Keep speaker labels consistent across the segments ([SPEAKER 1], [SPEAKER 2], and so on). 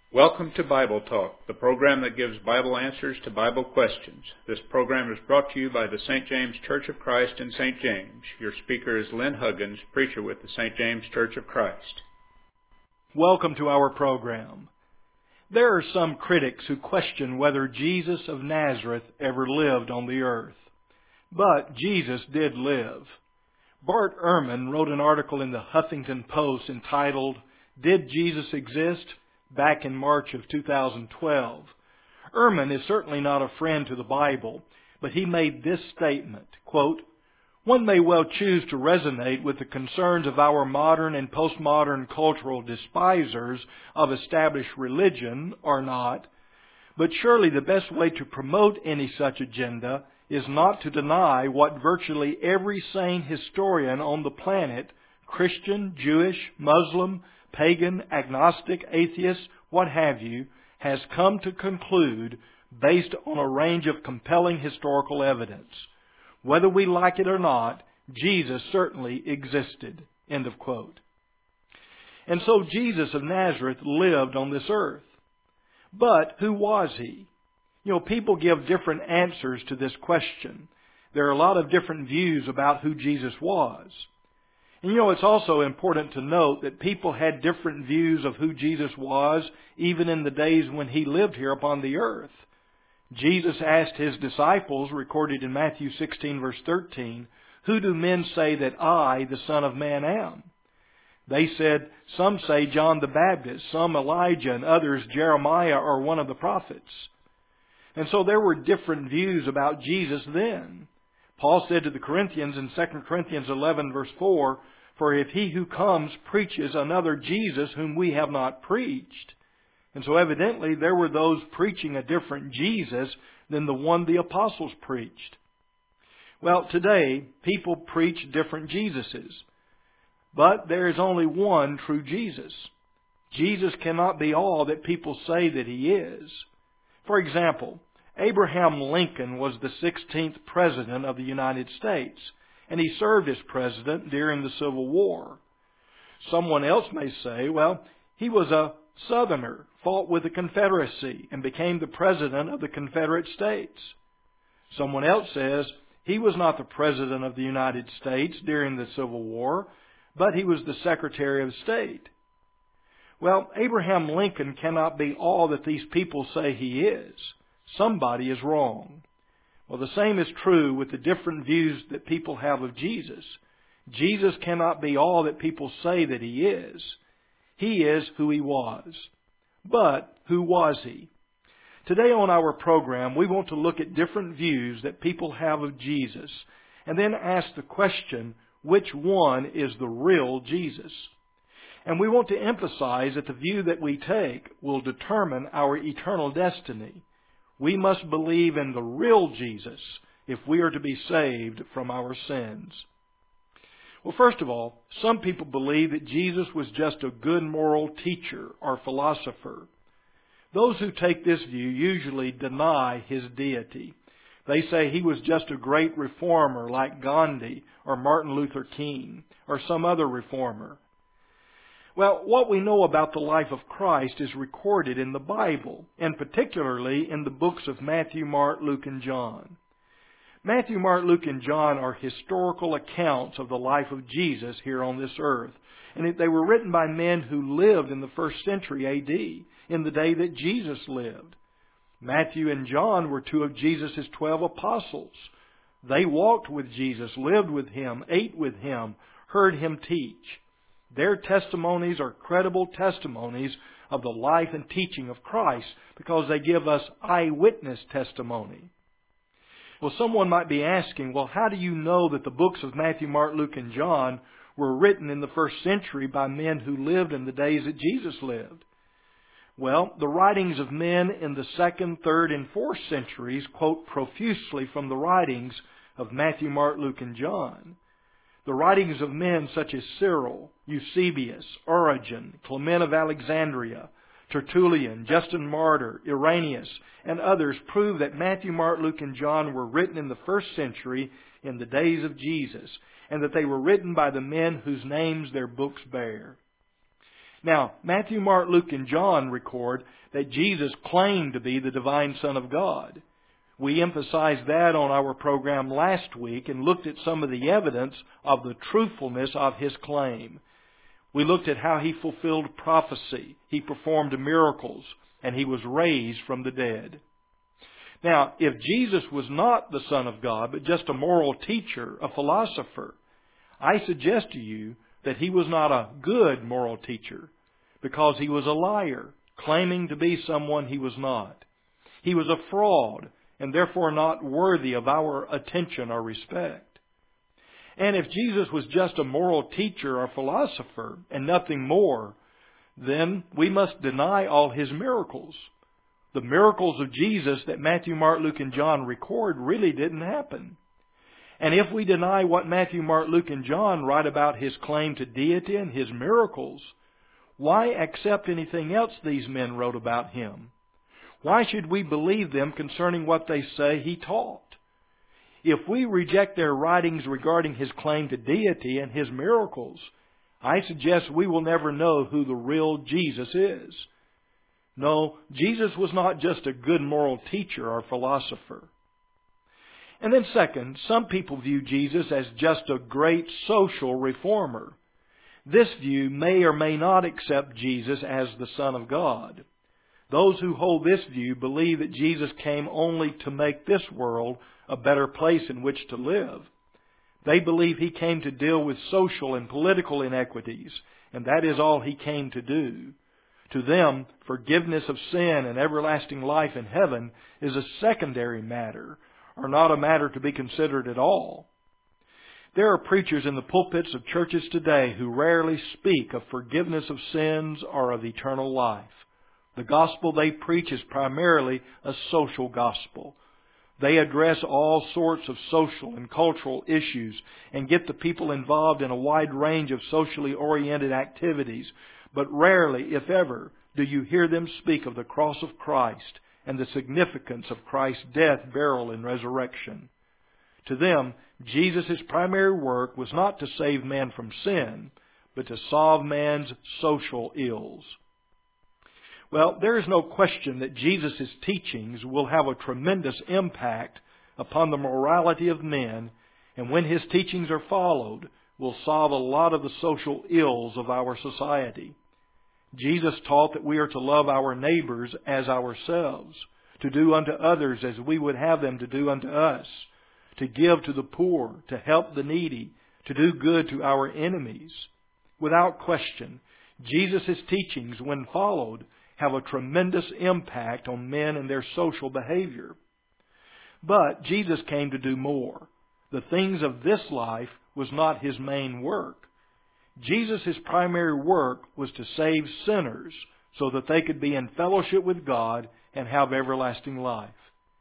[SPEAKER 1] Welcome to Bible Talk, the program that gives Bible answers to Bible questions. This program is brought to you by the St. James Church of Christ in St. James. Your speaker is Lynn Huggins, preacher with the St. James Church of Christ.
[SPEAKER 2] Welcome to our program. There are some critics who question whether Jesus of Nazareth ever lived on the earth. But Jesus did live. Bart Ehrman wrote an article in the Huffington Post entitled, "Did Jesus Exist?" back in March of 2012. Ehrman is certainly not a friend to the Bible, but he made this statement, quote, "One may well choose to resonate with the concerns of our modern and postmodern cultural despisers of established religion or not, but surely the best way to promote any such agenda is not to deny what virtually every sane historian on the planet, Christian, Jewish, Muslim, pagan, agnostic, atheist, what have you, has come to conclude based on a range of compelling historical evidence. Whether we like it or not, Jesus certainly existed." End of quote. And so Jesus of Nazareth lived on this earth. But who was he? People give different answers to this question. There are a lot of different views about who Jesus was. And it's also important to note that people had different views of who Jesus was even in the days when he lived here upon the earth. Jesus asked his disciples, recorded in Matthew 16 verse 13, "Who do men say that I, the Son of Man, am?" They said, "Some say John the Baptist, some Elijah, and others Jeremiah or one of the prophets." And so there were different views about Jesus then. Paul said to the Corinthians in 2 Corinthians 11 verse 4, "For if he who comes preaches another Jesus whom we have not preached." And so evidently there were those preaching a different Jesus than the one the apostles preached. Well, today people preach different Jesuses. But there is only one true Jesus. Jesus cannot be all that people say that he is. For example, Abraham Lincoln was the 16th President of the United States, and he served as President during the Civil War. Someone else may say, well, he was a Southerner, fought with the Confederacy, and became the President of the Confederate States. Someone else says he was not the President of the United States during the Civil War, but he was the Secretary of State. Well, Abraham Lincoln cannot be all that these people say he is. Somebody is wrong. Well, the same is true with the different views that people have of Jesus. Jesus cannot be all that people say that he is. He is who he was. But who was he? Today on our program, we want to look at different views that people have of Jesus, and then ask the question, which one is the real Jesus? And we want to emphasize that the view that we take will determine our eternal destiny. We must believe in the real Jesus if we are to be saved from our sins. Well, first of all, some people believe that Jesus was just a good moral teacher or philosopher. Those who take this view usually deny his deity. They say he was just a great reformer like Gandhi or Martin Luther King or some other reformer. Well, what we know about the life of Christ is recorded in the Bible, and particularly in the books of Matthew, Mark, Luke, and John. Matthew, Mark, Luke, and John are historical accounts of the life of Jesus here on this earth, and they were written by men who lived in the 1st century A.D., in the day that Jesus lived. Matthew and John were two of Jesus' 12 apostles. They walked with Jesus, lived with him, ate with him, heard him teach. Their testimonies are credible testimonies of the life and teaching of Christ because they give us eyewitness testimony. Well, someone might be asking, well, how do you know that the books of Matthew, Mark, Luke, and John were written in the 1st century by men who lived in the days that Jesus lived? Well, the writings of men in the 2nd, 3rd, and 4th centuries quote profusely from the writings of Matthew, Mark, Luke, and John. The writings of men such as Cyril, Eusebius, Origen, Clement of Alexandria, Tertullian, Justin Martyr, Irenaeus, and others prove that Matthew, Mark, Luke, and John were written in the 1st century in the days of Jesus, and that they were written by the men whose names their books bear. Now, Matthew, Mark, Luke, and John record that Jesus claimed to be the divine Son of God. We emphasized that on our program last week and looked at some of the evidence of the truthfulness of His claim. We looked at how He fulfilled prophecy, He performed miracles, and He was raised from the dead. Now, if Jesus was not the Son of God, but just a moral teacher, a philosopher, I suggest to you that He was not a good moral teacher, because He was a liar, claiming to be someone He was not. He was a fraud, and therefore not worthy of our attention or respect. And if Jesus was just a moral teacher or philosopher, and nothing more, then we must deny all His miracles. The miracles of Jesus that Matthew, Mark, Luke, and John record really didn't happen. And if we deny what Matthew, Mark, Luke, and John write about His claim to deity and His miracles, why accept anything else these men wrote about Him? Why should we believe them concerning what they say He taught? If we reject their writings regarding His claim to deity and His miracles, I suggest we will never know who the real Jesus is. No, Jesus was not just a good moral teacher or philosopher. And then second, some people view Jesus as just a great social reformer. This view may or may not accept Jesus as the Son of God. Those who hold this view believe that Jesus came only to make this world a better place in which to live. They believe He came to deal with social and political inequities, and that is all He came to do. To them, forgiveness of sin and everlasting life in heaven is a secondary matter, or not a matter to be considered at all. There are preachers in the pulpits of churches today who rarely speak of forgiveness of sins or of eternal life. The gospel they preach is primarily a social gospel. They address all sorts of social and cultural issues and get the people involved in a wide range of socially oriented activities, but rarely, if ever, do you hear them speak of the cross of Christ and the significance of Christ's death, burial, and resurrection. To them, Jesus' primary work was not to save man from sin, but to solve man's social ills. Well, there is no question that Jesus' teachings will have a tremendous impact upon the morality of men, and when His teachings are followed, will solve a lot of the social ills of our society. Jesus taught that we are to love our neighbors as ourselves, to do unto others as we would have them to do unto us, to give to the poor, to help the needy, to do good to our enemies. Without question, Jesus' teachings, when followed, have a tremendous impact on men and their social behavior. But Jesus came to do more. The things of this life was not His main work. Jesus' primary work was to save sinners so that they could be in fellowship with God and have everlasting life.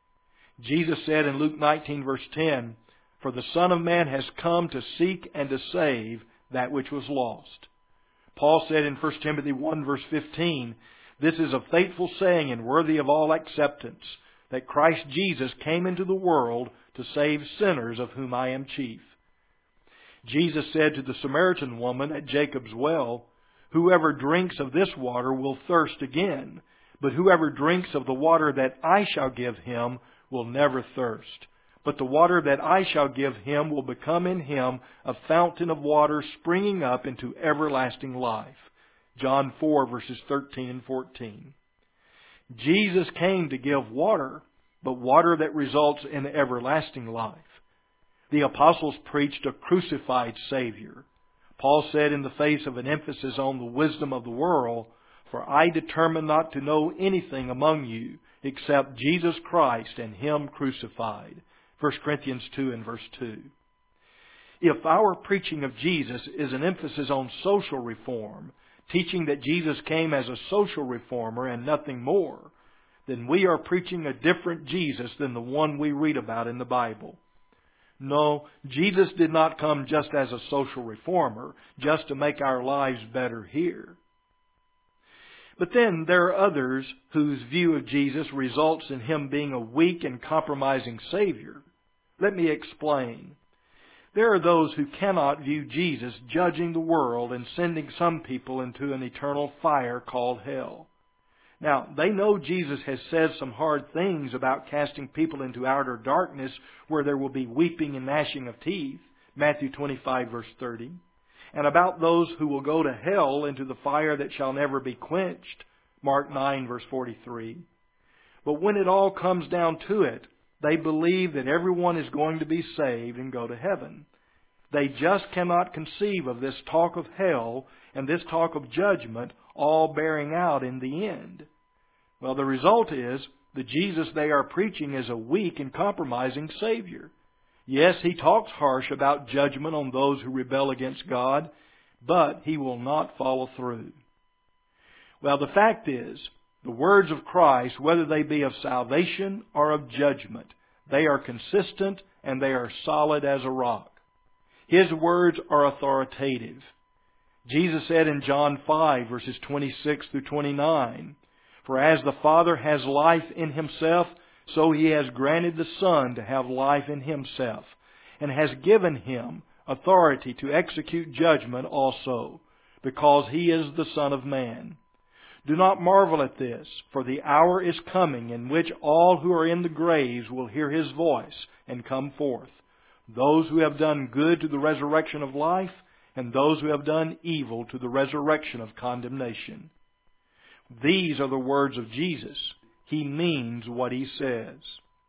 [SPEAKER 2] Jesus said in Luke 19 verse 10, "For the Son of Man has come to seek and to save that which was lost." Paul said in 1 Timothy 1 verse 15, "This is a faithful saying and worthy of all acceptance, that Christ Jesus came into the world to save sinners, of whom I am chief." Jesus said to the Samaritan woman at Jacob's well, "Whoever drinks of this water will thirst again, but whoever drinks of the water that I shall give him will never thirst. But the water that I shall give him will become in him a fountain of water springing up into everlasting life." John 4 verses 13 and 14. Jesus came to give water, but water that results in everlasting life. The apostles preached a crucified Savior. Paul said in the face of an emphasis on the wisdom of the world, "For I determined not to know anything among you except Jesus Christ and Him crucified." 1 Corinthians 2 and verse 2. If our preaching of Jesus is an emphasis on social reform, teaching that Jesus came as a social reformer and nothing more, then we are preaching a different Jesus than the one we read about in the Bible. No, Jesus did not come just as a social reformer, just to make our lives better here. But then there are others whose view of Jesus results in Him being a weak and compromising Savior. Let me explain. There are those who cannot view Jesus judging the world and sending some people into an eternal fire called hell. Now, they know Jesus has said some hard things about casting people into outer darkness where there will be weeping and gnashing of teeth, Matthew 25, verse 30, and about those who will go to hell into the fire that shall never be quenched, Mark 9, verse 43. But when it all comes down to it, they believe that everyone is going to be saved and go to heaven. They just cannot conceive of this talk of hell and this talk of judgment all bearing out in the end. Well, the result is the Jesus they are preaching is a weak and compromising Savior. Yes, He talks harsh about judgment on those who rebel against God, but He will not follow through. Well, the fact is, the words of Christ, whether they be of salvation or of judgment, they are consistent and they are solid as a rock. His words are authoritative. Jesus said in John 5, verses 26 through 29, "For as the Father has life in Himself, so He has granted the Son to have life in Himself, and has given Him authority to execute judgment also, because He is the Son of Man. Do not marvel at this, for the hour is coming in which all who are in the graves will hear His voice and come forth, those who have done good to the resurrection of life, and those who have done evil to the resurrection of condemnation." These are the words of Jesus. He means what He says.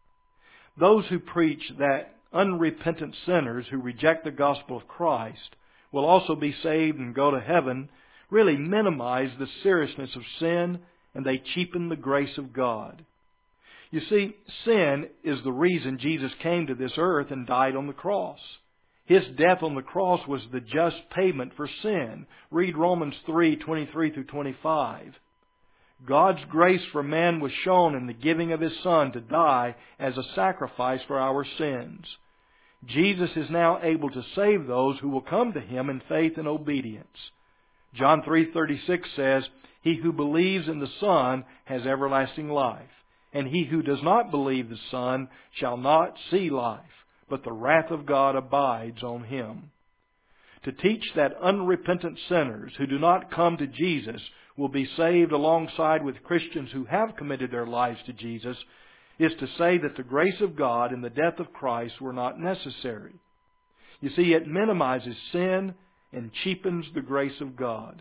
[SPEAKER 2] Those who preach that unrepentant sinners who reject the gospel of Christ will also be saved and go to heaven really minimize the seriousness of sin, and they cheapen the grace of God. You see, sin is the reason Jesus came to this earth and died on the cross. His death on the cross was the just payment for sin. Read Romans 3:23 through 25. God's grace for man was shown in the giving of His Son to die as a sacrifice for our sins. Jesus is now able to save those who will come to Him in faith and obedience. John 3:36 says, "He who believes in the Son has everlasting life, and he who does not believe the Son shall not see life, but the wrath of God abides on him." To teach that unrepentant sinners who do not come to Jesus will be saved alongside with Christians who have committed their lives to Jesus is to say that the grace of God and the death of Christ were not necessary. You see, it minimizes sin and cheapens the grace of God.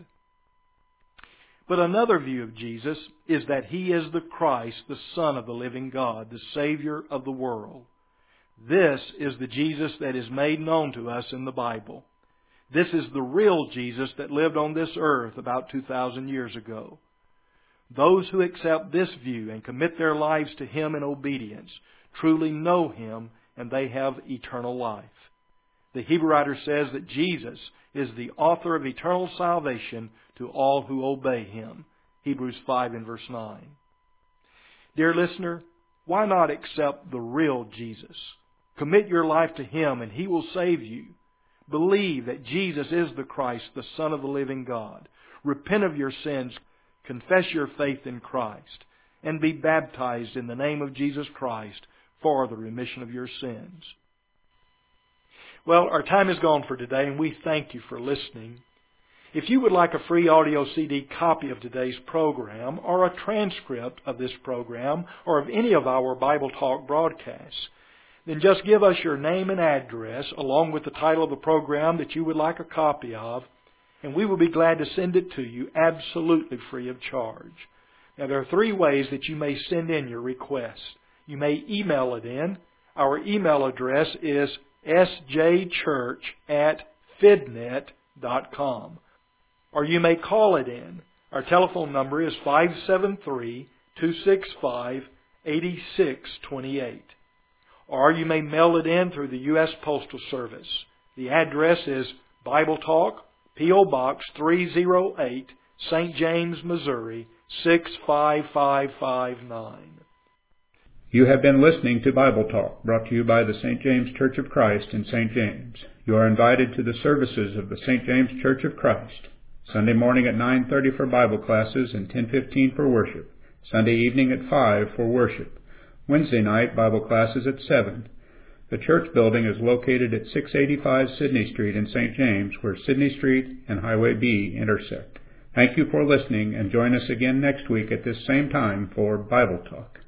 [SPEAKER 2] But another view of Jesus is that He is the Christ, the Son of the living God, the Savior of the world. This is the Jesus that is made known to us in the Bible. This is the real Jesus that lived on this earth about 2,000 years ago. Those who accept this view and commit their lives to Him in obedience truly know Him, and they have eternal life. The Hebrew writer says that Jesus is the author of eternal salvation to all who obey Him. Hebrews 5 and verse 9. Dear listener, why not accept the real Jesus? Commit your life to Him and He will save you. Believe that Jesus is the Christ, the Son of the living God. Repent of your sins, confess your faith in Christ, and be baptized in the name of Jesus Christ for the remission of your sins. Well, our time is gone for today, and we thank you for listening. If you would like a free audio CD copy of today's program, or a transcript of this program, or of any of our Bible Talk broadcasts, then just give us your name and address, along with the title of the program that you would like a copy of, and we will be glad to send it to you absolutely free of charge. Now, there are 3 ways that you may send in your request. You may email it in. Our email address is sjchurch@fidnet.com. Or you may call it in. Our telephone number is 573-265-8628. Or you may mail it in through the U.S. Postal Service. The address is Bible Talk, P.O. Box 308, St. James, Missouri, 65559.
[SPEAKER 1] You have been listening to Bible Talk, brought to you by the St. James Church of Christ in St. James. You are invited to the services of the St. James Church of Christ. Sunday morning at 9:30 for Bible classes and 10:15 for worship. Sunday evening at 5 for worship. Wednesday night, Bible classes at 7. The church building is located at 685 Sidney Street in St. James, where Sidney Street and Highway B intersect. Thank you for listening, and join us again next week at this same time for Bible Talk.